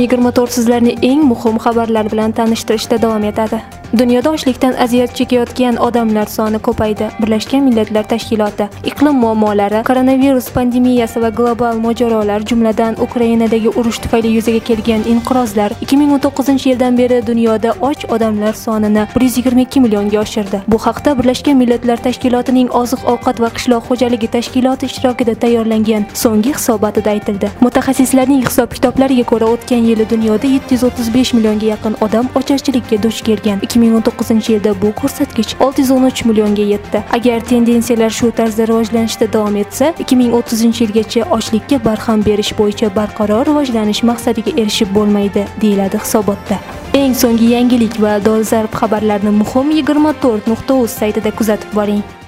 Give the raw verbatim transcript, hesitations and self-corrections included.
yigirma to'rt sizlarni eng muhim xabarlar bilan tanishtirishda davom etadi. Dunyoda ochlikdan aziyat chekayotgan odamlar soni ko'paydi. Birlashgan Millatlar Tashkiloti iqlim muammolari, koronavirus pandemiyasi va global mojarolar, jumladan Ukrainadagi urush tufayli yuzaga kelgan inqirozlar ikki ming o'n to'qqizinchi yildan beri dunyoda och odamlar sonini bir yuz yigirma ikki millionga oshirdi. Bu haqda Birlashgan Millatlar Tashkilotining Oziq-ovqat va qishloq xo'jaligi tashkiloti ishtirokida tayyorlangan so'nggi hisobotida aytildi. Mutaxassislarning hisob-kitoblariga ko'ra, o'tgan yili dunyoda yetti yuz o'ttiz besh millionga yaqin odam ocharchilikka duch kelgan. ikki ming o'n to'qqizinchi yilda bu ko'rsatkich olti yuz o'n uch millionga yetdi. Agar tendensiyalar shu tarzda rivojlanishda davom etsa, ikki ming o'ttizinchi yilgacha ochlikka barham berish bo'yicha barqaror rivojlanish maqsadiga erishib bo'lmaydi, deyiladi hisobotda. Eng so'nggi yangilik va dolzarb xabarlarni muhim yigirma to'rt nuqta uz saytida kuzatib boring.